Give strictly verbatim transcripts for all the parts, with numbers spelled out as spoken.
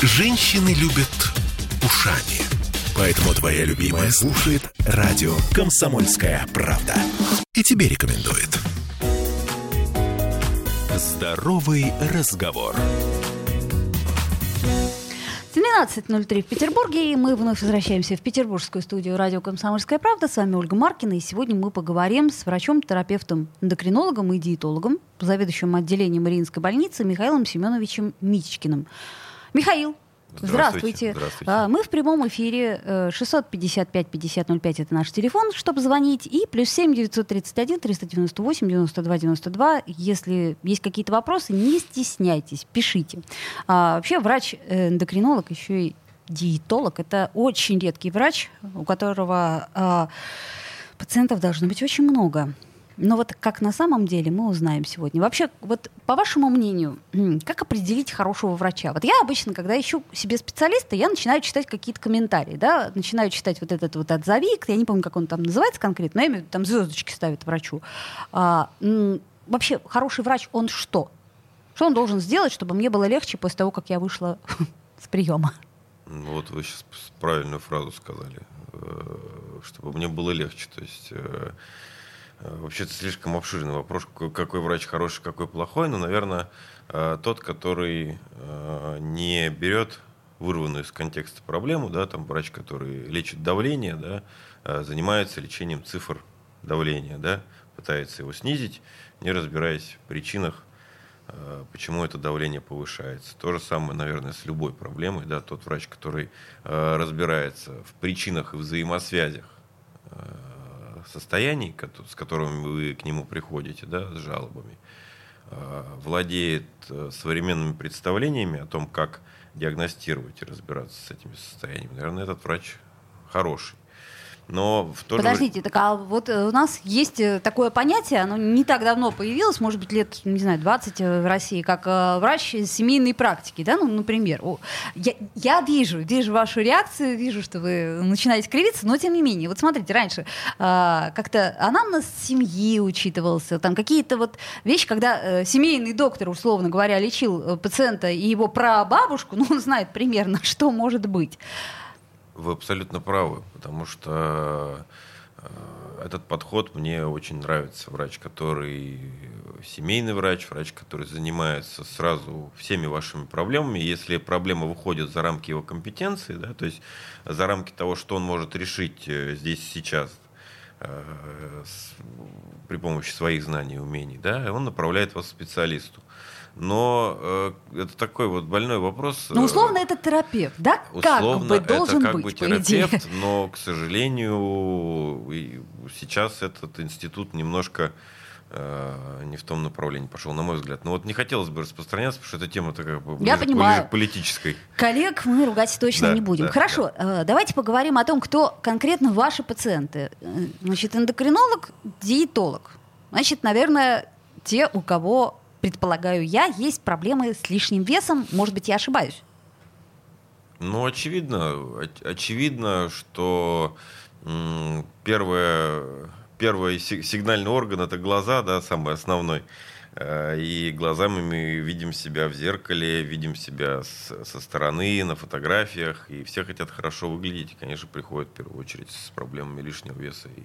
Женщины любят ушами. Поэтому твоя любимая слушает радио «Комсомольская правда». И тебе рекомендует. Здоровый разговор. семнадцать ноль три в Петербурге, и мы вновь возвращаемся в петербургскую студию радио «Комсомольская правда». С вами Ольга Маркина, и сегодня мы поговорим с врачом-терапевтом, эндокринологом и диетологом, заведующим отделением Мариинской больницы Михаилом Семеновичем Митичкиным. Михаил, здравствуйте. Здравствуйте. Здравствуйте. Мы в прямом эфире. шестьсот пятьдесят пять пятьдесят ноль пять это наш телефон, чтобы звонить. И плюс семь девятьсот тридцать один триста девяносто восемь девяносто два девяносто два. Если есть какие-то вопросы, не стесняйтесь, пишите. А, вообще врач-эндокринолог, еще и диетолог, это очень редкий врач, у которого а, пациентов должно быть очень много. Но вот как на самом деле, мы узнаем сегодня. Вообще, вот по вашему мнению, как определить хорошего врача? Вот я обычно, когда ищу себе специалиста, я начинаю читать какие-то комментарии, да, начинаю читать вот этот вот отзывик, я не помню, как он там называется конкретно, но я имею в виду, там звездочки ставят врачу. А, м- вообще, хороший врач, он что? Что он должен сделать, чтобы мне было легче после того, как я вышла с приема? Ну, вот вы сейчас правильную фразу сказали, чтобы мне было легче, то есть... Вообще, это слишком обширный вопрос, какой врач хороший, какой плохой. Но, наверное, тот, который не берет вырванную из контекста проблему, да, там врач, который лечит давление, да, занимается лечением цифр давления, да, пытается его снизить, не разбираясь в причинах, почему это давление повышается. То же самое, наверное, с любой проблемой. Да, тот врач, который разбирается в причинах и взаимосвязях состояний, с которыми вы к нему приходите, да, с жалобами, владеет современными представлениями о том, как диагностировать и разбираться с этими состояниями, наверное, этот врач хороший. Но в то же... Подождите, так а вот у нас есть такое понятие, оно не так давно появилось, может быть, лет, не знаю, двадцать в России, как э, врач семейной практики, да, ну, например. Я, я вижу, вижу вашу реакцию, вижу, что вы начинаете кривиться, но тем не менее, вот смотрите, раньше э, как-то анамнез семьи учитывался, там какие-то вот вещи, когда э, семейный доктор, условно говоря, лечил пациента и его прабабушку, ну, он знает примерно, что может быть. Вы абсолютно правы, потому что э, этот подход мне очень нравится. Врач, который семейный врач, врач, который занимается сразу всеми вашими проблемами. Если проблема выходит за рамки его компетенции, да, то есть за рамки того, что он может решить здесь и сейчас э, с, при помощи своих знаний и умений, да, он направляет вас к специалисту. Но э, это такой вот больной вопрос. Ну, условно, это терапевт, да? Условно, как бы должен это как быть, бы по идее. терапевт, но, к сожалению, сейчас этот институт немножко э, не в том направлении пошел, на мой взгляд. Но вот не хотелось бы распространяться, потому что эта тема как бы ближе, ближе к политической. Коллег мы ругать точно да, не будем. Да, Хорошо, да. Давайте поговорим о том, кто конкретно ваши пациенты. Значит, эндокринолог, диетолог. Значит, наверное, те, у кого... предполагаю я, есть проблемы с лишним весом. Может быть, я ошибаюсь? Ну, очевидно, оч- очевидно, что м- первое, первый си- сигнальный орган – это глаза, да, самый основной. И глазами мы видим себя в зеркале, видим себя с, со стороны, на фотографиях, и все хотят хорошо выглядеть. И, конечно, приходят в первую очередь с проблемами лишнего веса и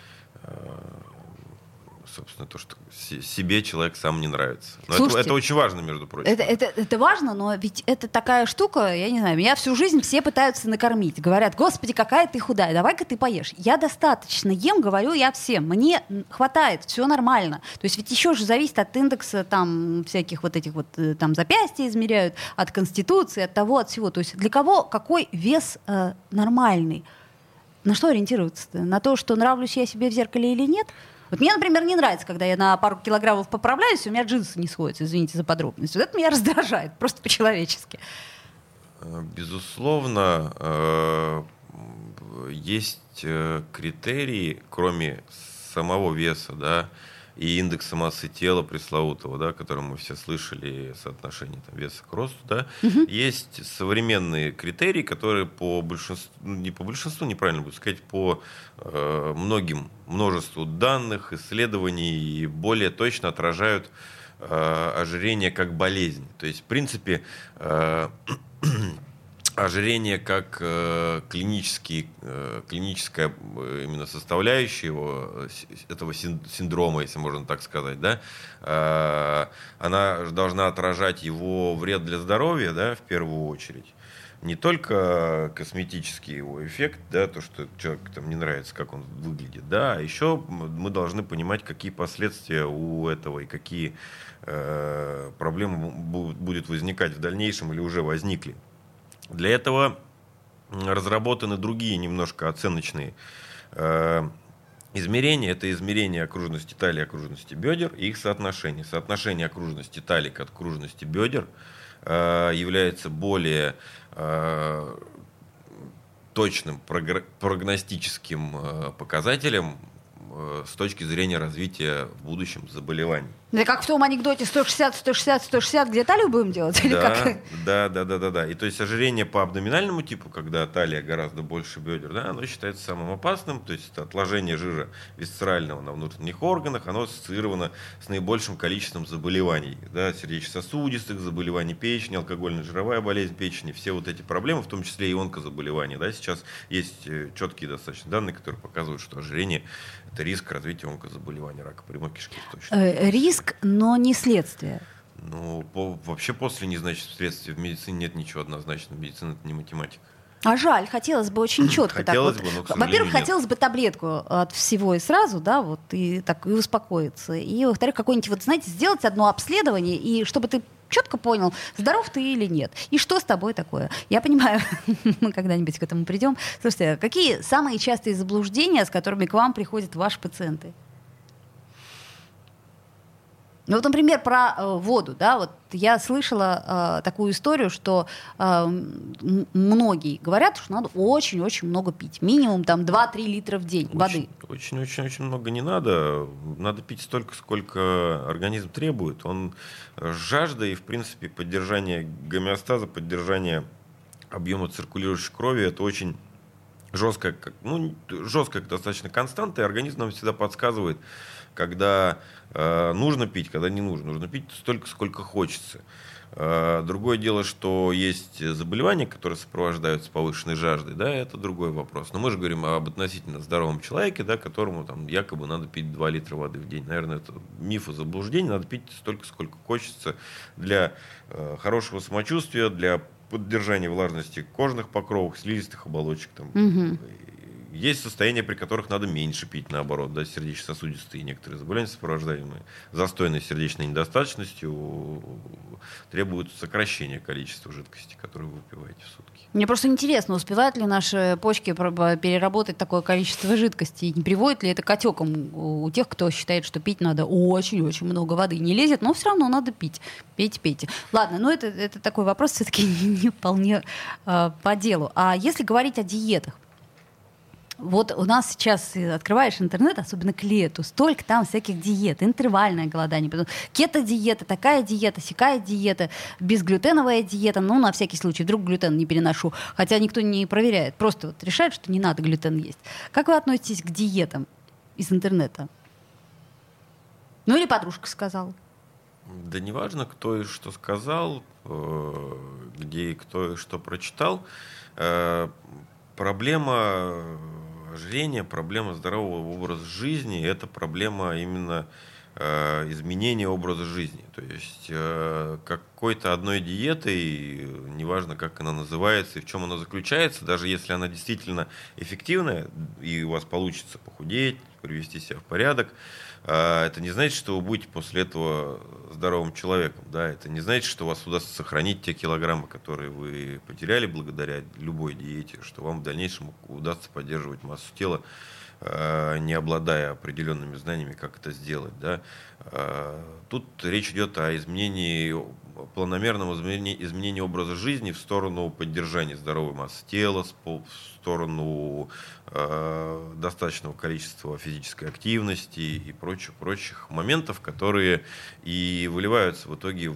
собственно, то, что себе человек сам не нравится. Но Слушайте, это, это очень важно, между прочим. Это, это, это важно, но ведь это такая штука, я не знаю, меня всю жизнь все пытаются накормить. Говорят, господи, какая ты худая, давай-ка ты поешь. Я достаточно ем, говорю я всем. Мне хватает, все нормально. То есть ведь еще же зависит от индекса там всяких вот этих вот там запястья измеряют, от конституции, от того, от всего. То есть для кого какой вес э, нормальный? На что ориентироваться-то? На то, что нравлюсь я себе в зеркале или нет? Вот мне, например, не нравится, когда я на пару килограммов поправляюсь, и у меня джинсы не сходятся, извините за подробности. Вот это меня раздражает, просто по-человечески. Безусловно, есть критерии, кроме самого веса, да, и индекса массы тела пресловутого, да, который мы все слышали, соотношение там, веса к росту, да, угу. Есть современные критерии, которые по большинству, не по большинству, неправильно будет сказать, по э, многим, множеству данных, исследований более точно отражают э, ожирение как болезнь. То есть, в принципе, э, ожирение как э, клинический, э, клиническая именно составляющая его, этого синдрома, если можно так сказать, да, э, она должна отражать его вред для здоровья, да, в первую очередь. Не только косметический его эффект, да, то, что человеку там не нравится, как он выглядит, да, а еще мы должны понимать, какие последствия у этого и какие э, проблемы будут возникать в дальнейшем или уже возникли. Для этого разработаны другие немножко оценочные э, измерения. Это измерение окружности талии, окружности бедер и их соотношение. Соотношение окружности талии к окружности бедер э, является более э, точным прогностическим э, показателем э, с точки зрения развития в будущем заболеваний. Да как в том анекдоте сто шестьдесят, сто шестьдесят, сто шестьдесят, где талию будем делать? Или да, как? да, да, да, да, да. И то есть ожирение по абдоминальному типу, когда талия гораздо больше бедер, да, оно считается самым опасным. То есть это отложение жира висцерального на внутренних органах, оно ассоциировано с наибольшим количеством заболеваний, да, сердечно-сосудистых заболеваний печени, алкогольно-жировая болезнь печени, все вот эти проблемы, в том числе и онкозаболевания. Да, сейчас есть четкие достаточно данные, которые показывают, что ожирение – это риск развития онкозаболевания, рака прямой кишки. Э, риск, но не следствие. Ну, по, вообще после не значит следствие. В медицине нет ничего однозначного. Медицина — это не математика. А жаль, хотелось бы очень четко. Хотелось так бы, вот. но, к Во-первых, нет. хотелось бы таблетку от всего и сразу, да, вот, и так, и успокоиться. И, во-вторых, какое-нибудь, вот, знаете, сделать одно обследование, и чтобы ты четко понял, здоров ты или нет. И что с тобой такое? Я понимаю, мы когда-нибудь к этому придем. Слушайте, какие самые частые заблуждения, с которыми к вам приходят ваши пациенты? Ну, вот, например, про э, воду, да, вот я слышала э, такую историю, что э, м- многие говорят, что надо очень-очень много пить, минимум там два-три литра в день воды. Очень-очень-очень много не надо, надо пить столько, сколько организм требует. Он жажда и, в принципе, поддержание гомеостаза, поддержание объема циркулирующей крови, это очень жесткая, ну, жесткая достаточно константа, и организм нам всегда подсказывает, когда э, нужно пить, когда не нужно. Нужно пить столько, сколько хочется. Э, другое дело, что есть заболевания, которые сопровождаются повышенной жаждой, да, это другой вопрос. Но мы же говорим об относительно здоровом человеке, да, которому там якобы надо пить два литра воды в день. Наверное, это миф и заблуждение. Надо пить столько, сколько хочется для э, хорошего самочувствия, для поддержания влажности кожных покровов, слизистых оболочек. Там, Угу. Есть состояния, при которых надо меньше пить, наоборот, да, сердечно-сосудистые некоторые заболевания, сопровождаемые застойной сердечной недостаточностью, требуют сокращения количества жидкости, которую вы выпиваете в сутки. Мне просто интересно, успевают ли наши почки переработать такое количество жидкости, и не приводит ли это к отекам у тех, кто считает, что пить надо очень-очень много воды. Не лезет, но все равно надо пить. Пейте, пейте. Ладно, но это, это такой вопрос все-таки не, не вполне э, по делу. А если говорить о диетах, вот у нас сейчас открываешь интернет, особенно к лету, столько там всяких диет, интервальное голодание, кето-диета, такая диета, сякая диета, безглютеновая диета, ну, на всякий случай, вдруг глютен не переношу, хотя никто не проверяет, просто вот решает, что не надо глютен есть. Как вы относитесь к диетам из интернета? Ну, или подружка сказала. Да неважно, кто и что сказал, где и кто и что прочитал. Проблема ожирения, проблема здорового образа жизни – это проблема именно э, изменения образа жизни. То есть э, какой-то одной диетой, неважно, как она называется и в чем она заключается, даже если она действительно эффективная, и у вас получится похудеть, привести себя в порядок, э, это не значит, что вы будете после этого здоровым человеком. Да? Это не значит, что у вас удастся сохранить те килограммы, которые вы потеряли благодаря любой диете, что вам в дальнейшем удастся поддерживать массу тела, э, не обладая определенными знаниями, как это сделать. Да? Э, тут речь идет о изменении планомерном изменении, изменении образа жизни в сторону поддержания здоровой массы тела, в сторону э, достаточного количества физической активности и прочих, прочих моментов, которые и выливаются в итоге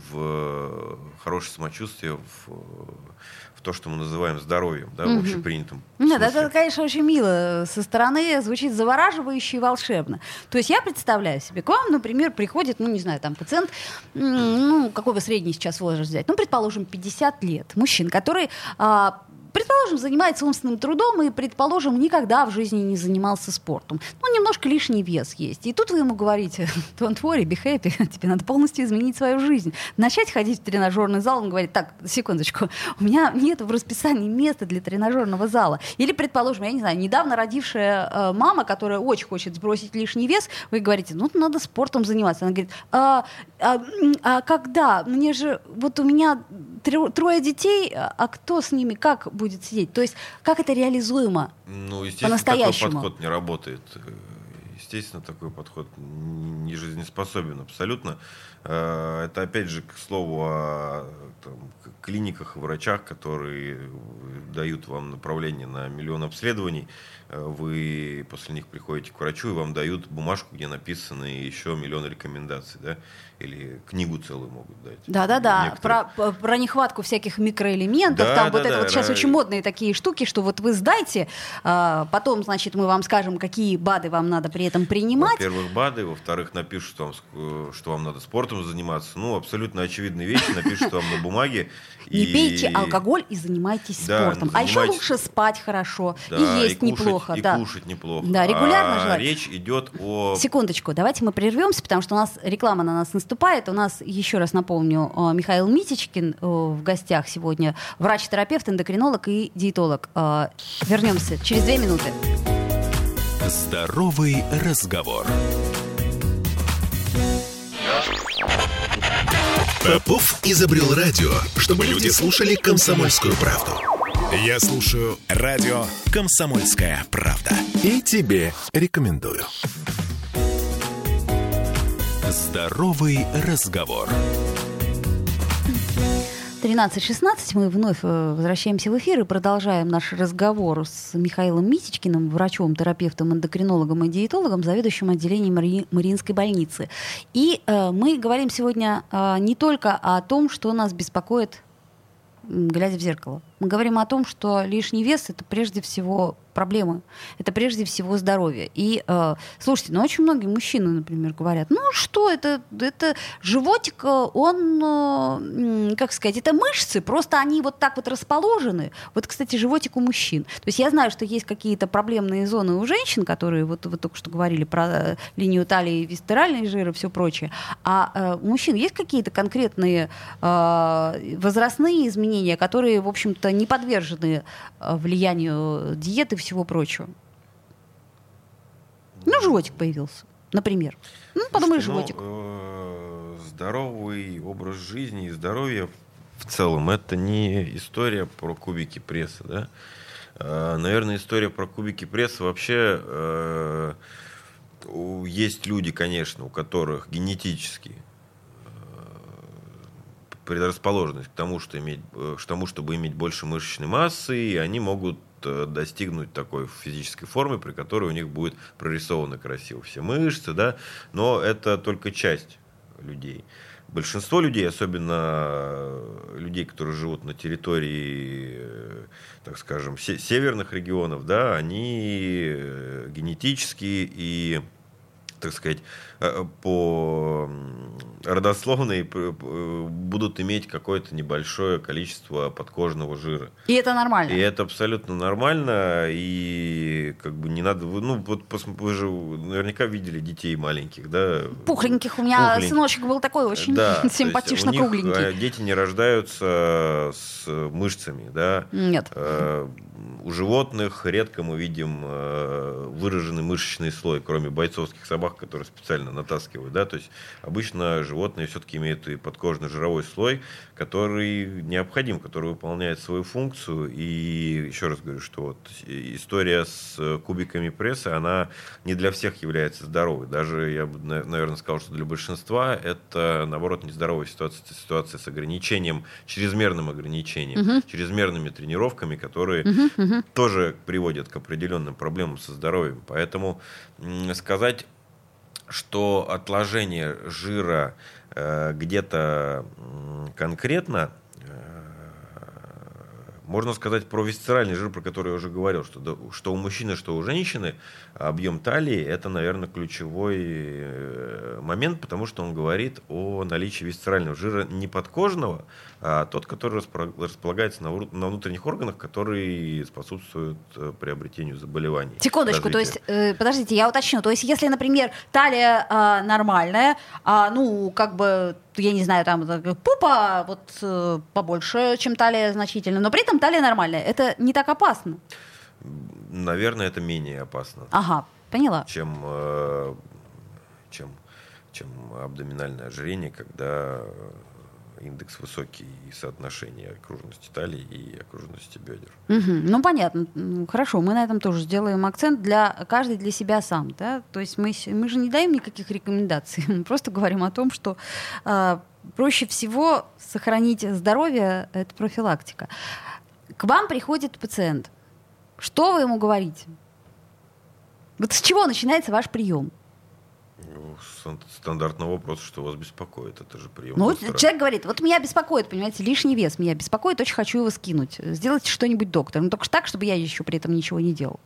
в хорошее самочувствие, в, в то, что мы называем здоровьем, да, в общепринятом Нет, смысле. это, конечно, очень мило со стороны, звучит завораживающе и волшебно. То есть я представляю себе, к вам, например, приходит, ну, не знаю, там, пациент, ну, какой вы средний сейчас возраст взять, ну, предположим, пятьдесят лет, мужчина, который... А, предположим, занимается умственным трудом и, предположим, никогда в жизни не занимался спортом. Ну, немножко лишний вес есть. И тут вы ему говорите, don't worry, be happy, тебе надо полностью изменить свою жизнь. Начать ходить в тренажерный зал, он говорит, так, секундочку, у меня нет в расписании места для тренажерного зала. Или, предположим, я не знаю, недавно родившая э, мама, которая очень хочет сбросить лишний вес, вы говорите, ну, надо спортом заниматься. Она говорит, а, а, а когда? Мне же, вот у меня трое детей, а кто с ними, как будет сидеть? То есть как это реализуемо ну, естественно, по-настоящему? Такой подход не работает. Естественно, такой подход не жизнеспособен абсолютно. Это, опять же, к слову о там, клиниках и врачах, которые дают вам направление на миллион обследований. Вы после них приходите к врачу, и вам дают бумажку, где написаны еще миллион рекомендаций, да? Или книгу целую могут дать. Да-да-да, про, про нехватку всяких микроэлементов, да, там да, вот это да, вот да. сейчас очень модные такие штуки, что вот вы сдайте, а, потом, значит, мы вам скажем, какие БАДы вам надо при этом принимать. Во-первых, БАДы, во-вторых, напишут, что вам, что вам надо спортом заниматься. Ну, абсолютно очевидные вещи напишут вам на бумаге. Не и... пейте алкоголь и занимайтесь да, спортом. занимайтесь... А еще лучше спать хорошо, да, и есть и кушать, неплохо. И да. кушать неплохо. Да, регулярно а желательно. Речь идет о... Секундочку, давайте мы прервемся, потому что у нас реклама на нас наступает. У нас, еще раз напомню, Михаил Митичкин в гостях сегодня, врач-терапевт, эндокринолог и диетолог. Вернемся через две минуты. Здоровый разговор. Попов изобрел радио, чтобы люди слушали «Комсомольскую правду». Я слушаю радио «Комсомольская правда». И тебе рекомендую. Здоровый разговор. тринадцать шестнадцать, мы вновь возвращаемся в эфир и продолжаем наш разговор с Михаилом Митичкиным, врачом, терапевтом, эндокринологом и диетологом, заведующим отделением Мари... Мариинской больницы. И э, мы говорим сегодня э, не только о том, что нас беспокоит, глядя в зеркало. Мы говорим о том, что лишний вес — это прежде всего проблемы, это прежде всего здоровье. И, э, слушайте, ну очень многие мужчины, например, говорят, ну что, это, это животик, он, э, как сказать, это мышцы, просто они вот так вот расположены. Вот, кстати, животик у мужчин. То есть я знаю, что есть какие-то проблемные зоны у женщин, которые, вот вы только что говорили про линию талии, висцеральный жир и все прочее. А э, у мужчин есть какие-то конкретные э, возрастные изменения, которые, в общем-то, не подвержены э, влиянию диеты и всего прочего? Ну, животик появился, например. Ну, подумай, животик. Ну, э, здоровый образ жизни и здоровье в целом — это не история про кубики пресса, да? Э, наверное, история про кубики пресса вообще... Э, есть люди, конечно, у которых генетически предрасположенность к тому, что иметь, к тому, чтобы иметь больше мышечной массы, и они могут достигнуть такой физической формы, при которой у них будет прорисованы красиво все мышцы, да, но это только часть людей. Большинство людей, особенно людей, которые живут на территории, так скажем, северных регионов, да, они генетически и, так сказать, по родословной будут иметь какое-то небольшое количество подкожного жира. И это нормально. И это абсолютно нормально, и как бы не надо... Ну, вот вы же наверняка видели детей маленьких, да? Пухленьких. У меня Пухленьких. Сыночек был такой очень да, симпатично кругленький. Дети не рождаются с мышцами, да? Нет. у животных редко мы видим выраженный мышечный слой, кроме бойцовских собак, которые специально натаскивают. Да? То есть обычно животные все-таки имеют и подкожно-жировой слой, который необходим, который выполняет свою функцию. И еще раз говорю, что вот история с кубиками пресса, она не для всех является здоровой. Даже, я бы, наверное, сказал, что для большинства это, наоборот, нездоровая ситуация, ситуация с ограничением, чрезмерным ограничением, uh-huh. чрезмерными тренировками, которые uh-huh, uh-huh. тоже приводят к определенным проблемам со здоровьем. Поэтому м- сказать, что отложение жира э, где-то м- конкретно, можно сказать про висцеральный жир, про который я уже говорил, что, что у мужчины, что у женщины объем талии – это, наверное, ключевой момент, потому что он говорит о наличии висцерального жира не подкожного, а тот, который располагается на внутренних органах, который способствует приобретению заболеваний. Секундочку, то есть, э, подождите, я уточню. То есть, если, например, талия э, нормальная, а, ну, как бы, я не знаю, там пупа вот э, побольше, чем талия значительно, но при этом талия нормальная, это не так опасно? Наверное, это менее опасно. Ага, поняла. Чем, э, чем, чем абдоминальное ожирение, когда индекс высокий и соотношение окружности талии и окружности бедер. Угу. Ну, понятно. Хорошо, мы на этом тоже сделаем акцент. Для, каждый для себя сам. Да? То есть мы, мы же не даем никаких рекомендаций. Мы просто говорим о том, что э, проще всего сохранить здоровье — это профилактика. К вам приходит пациент. Что вы ему говорите? Вот с чего начинается ваш прием? Стандартный вопрос, что вас беспокоит. Это же прием. Ну, человек говорит, вот меня беспокоит, понимаете, лишний вес меня беспокоит, очень хочу его скинуть. Сделайте что-нибудь, доктор. Ну, только так, чтобы я еще при этом ничего не делал.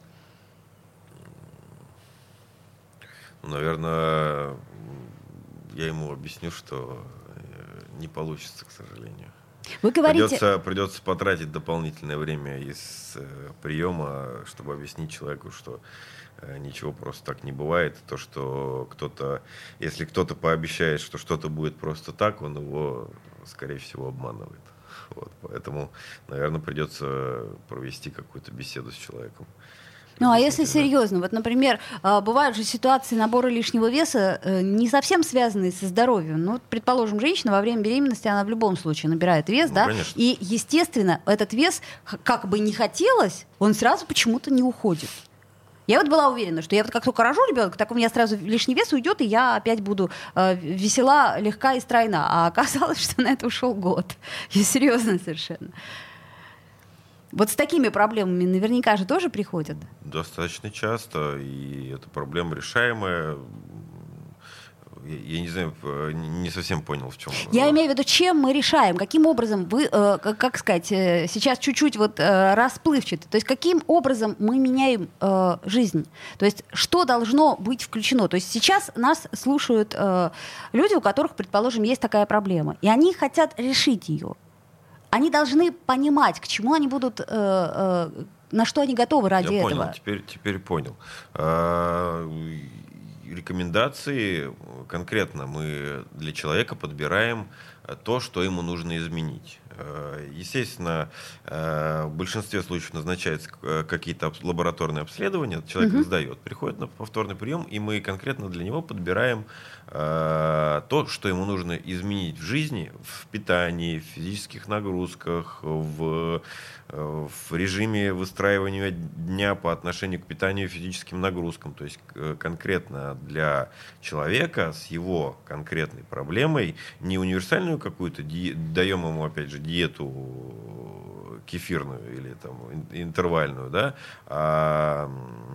Ну, наверное, я ему объясню, что не получится, к сожалению. Вы говорите... Придется, придется потратить дополнительное время из э, приема, чтобы объяснить человеку, что э, ничего просто так не бывает. То, что кто-то, если кто-то пообещает, что что-то будет просто так, он его, скорее всего, обманывает. Вот, поэтому, наверное, придется провести какую-то беседу с человеком. Ну, а если серьезно, вот, например, бывают же ситуации набора лишнего веса, не совсем связанные со здоровьем. Ну, предположим, женщина во время беременности, она в любом случае набирает вес, ну, да? Конечно. И, естественно, этот вес, как бы не хотелось, он сразу почему-то не уходит. Я вот была уверена, что я вот как только рожу ребенка, так у меня сразу лишний вес уйдет, и я опять буду э, весела, легка и стройна. А оказалось, что на это ушел год. И серьезно совершенно. Вот с такими проблемами наверняка же тоже приходят? Достаточно часто, и эта проблема решаемая. Я, я не знаю, не совсем понял, в чем. Я имею в виду, чем мы решаем, каким образом вы, э, как, как сказать, э, сейчас чуть-чуть вот э, расплывчато, то есть каким образом мы меняем э, жизнь, то есть что должно быть включено. То есть сейчас нас слушают э, люди, у которых, предположим, есть такая проблема, и они хотят решить ее. Они должны понимать, к чему они будут, э, э, на что они готовы ради Я этого. Понял, теперь, теперь понял. А, рекомендации конкретно мы для человека подбираем то, что ему нужно изменить. Естественно, в большинстве случаев назначаются какие-то лабораторные обследования, человек их сдает, приходит на повторный прием, и мы конкретно для него подбираем то, что ему нужно изменить в жизни, в питании, в физических нагрузках, в, в режиме выстраивания дня по отношению к питанию и физическим нагрузкам. То есть конкретно для человека с его конкретной проблемой, не универсальную какую-то, ди- даем ему, опять же, диету кефирную или там интервальную, да, а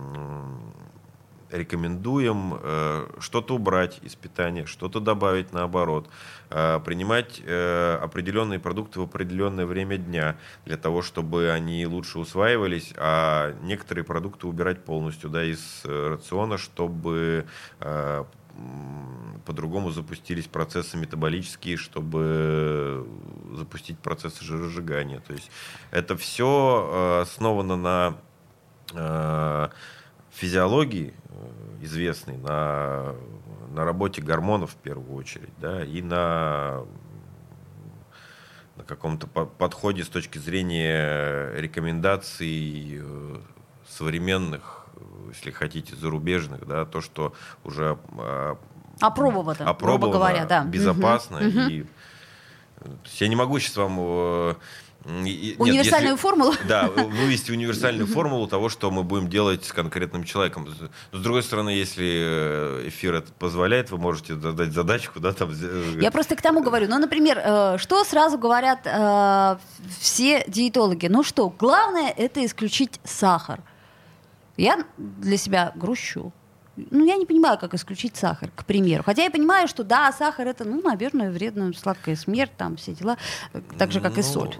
рекомендуем э, что-то убрать из питания, что-то добавить наоборот, э, принимать э, определенные продукты в определенное время дня для того, чтобы они лучше усваивались, а некоторые продукты убирать полностью, да, из э, рациона, чтобы э, по-другому запустились процессы метаболические, чтобы запустить процессы жиросжигания. То есть это все э, основано на э, физиологии известной, на, на работе гормонов в первую очередь, да, и на, на каком-то подходе с точки зрения рекомендаций современных, если хотите, зарубежных, да, то, что уже опробовано, опробовано говоря, да. безопасно. Угу. И я не могу сейчас вам... Универсальную Нет, если, формулу? Да, вывести универсальную формулу того, что мы будем делать с конкретным человеком. Но, с другой стороны, если эфир это позволяет, вы можете задать задачку, да, там... Я просто к тому говорю. Ну, например, что сразу говорят э, все диетологи? Ну что, главное — это исключить сахар. Я для себя грущу. Ну, я не понимаю, как исключить сахар, к примеру. Хотя я понимаю, что да, сахар — это, ну, наверное, вредно, сладкая смерть, там все дела, так же, как ну, и соль.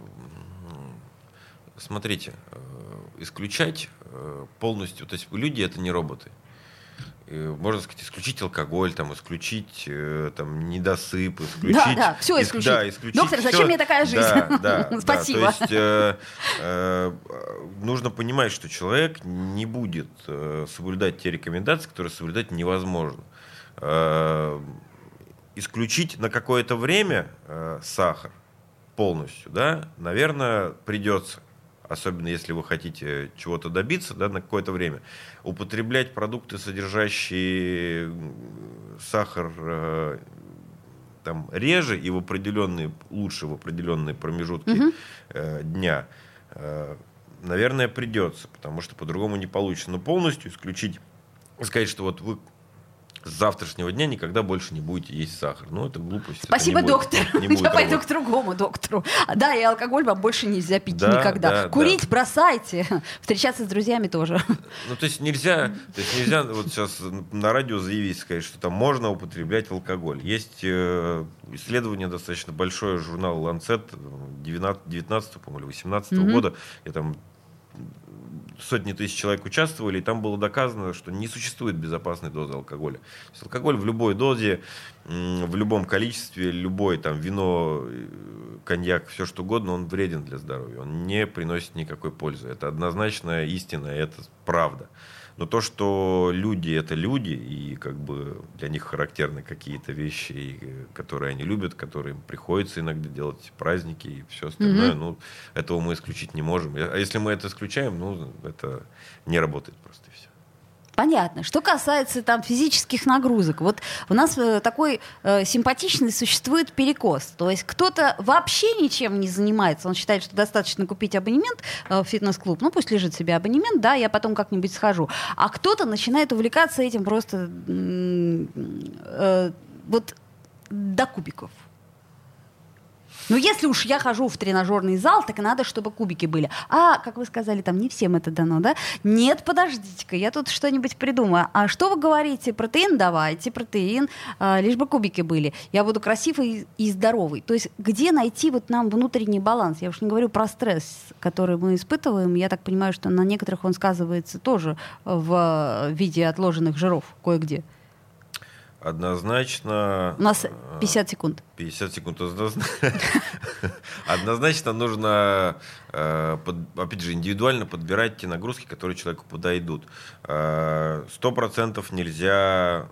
Смотрите, исключать полностью, то есть люди — это не роботы. Можно сказать, исключить алкоголь, там, исключить там, недосып, исключить... Да, да, все исключить. Да, исключить Доктор, все. Зачем мне такая жизнь? Да, да, Спасибо. Да, то есть э, э, нужно понимать, что человек не будет э, соблюдать те рекомендации, которые соблюдать невозможно. Э, исключить на какое-то время э, сахар полностью, да, наверное, придется. Особенно если вы хотите чего-то добиться, да, на какое-то время. Употреблять продукты, содержащие сахар, э, там, реже и в определенные, лучше в определенные промежутки uh-huh. э, дня, э, наверное, придется, потому что по-другому не получится. Но полностью исключить, сказать, что вот вы с завтрашнего дня никогда больше не будете есть сахар. Ну, это глупость. Спасибо, это доктор. Будет, не будет Я пойду работать. к другому доктору. Да, и алкоголь вам больше нельзя пить да, никогда. Да, Курить да. бросайте. Встречаться с друзьями тоже. Ну, то есть нельзя, то есть нельзя вот сейчас на радио заявить, сказать, что там можно употреблять алкоголь. Есть э, исследование достаточно большое, журнал Lancet девятнадцатого, по-моему, восемнадцатого mm-hmm. года. И там сотни тысяч человек участвовали, и там было доказано, что не существует безопасной дозы алкоголя. То есть алкоголь в любой дозе, в любом количестве, любой там вино, коньяк, все что угодно, он вреден для здоровья. Он не приносит никакой пользы. Это однозначная истина, это правда. Но то, что люди — это люди, и как бы для них характерны какие-то вещи, которые они любят, которые им приходится иногда делать, праздники и все остальное, mm-hmm. ну, этого мы исключить не можем. А если мы это исключаем, ну, это не работает просто, и все. Понятно. Что касается там физических нагрузок, вот у нас э, такой э, симпатичный существует перекос. То есть кто-то вообще ничем не занимается, он считает, что достаточно купить абонемент э, в фитнес-клуб, ну пусть лежит себе абонемент, да, я потом как-нибудь схожу. А кто-то начинает увлекаться этим просто э, э, вот до кубиков. Ну, если уж я хожу в тренажерный зал, так и надо, чтобы кубики были. А, как вы сказали, там не всем это дано, да? Нет, подождите-ка, я тут что-нибудь придумаю. А что вы говорите? Протеин давайте, протеин, а, лишь бы кубики были. Я буду красивый и здоровый. То есть где найти вот нам внутренний баланс? Я уж не говорю про стресс, который мы испытываем. Я так понимаю, что на некоторых он сказывается тоже в виде отложенных жиров кое-где. Однозначно... У нас пятьдесят секунд. пятьдесят секунд. Однозначно нужно, опять же, индивидуально подбирать те нагрузки, которые человеку подойдут. Сто процентов нельзя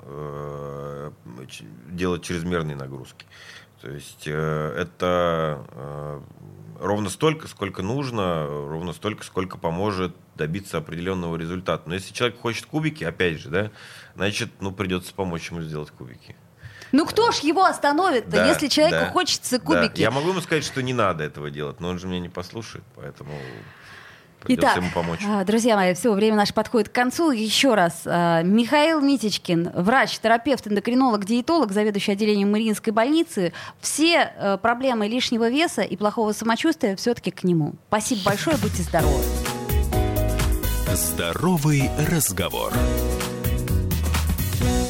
делать чрезмерные нагрузки. То есть это ровно столько, сколько нужно, ровно столько, сколько поможет добиться определенного результата. Но если человек хочет кубики, опять же, да, значит, ну, придется помочь ему сделать кубики. Ну кто ж его остановит-то, да, если человеку да, хочется кубики? Да. Я могу ему сказать, что не надо этого делать, но он же меня не послушает, поэтому придется Итак, ему помочь. Друзья мои, все, время наше подходит к концу. Еще раз, Михаил Митичкин, врач, терапевт, эндокринолог, диетолог, заведующий отделением Мариинской больницы. Все проблемы лишнего веса и плохого самочувствия все-таки к нему. Спасибо большое, будьте здоровы. Здоровый разговор.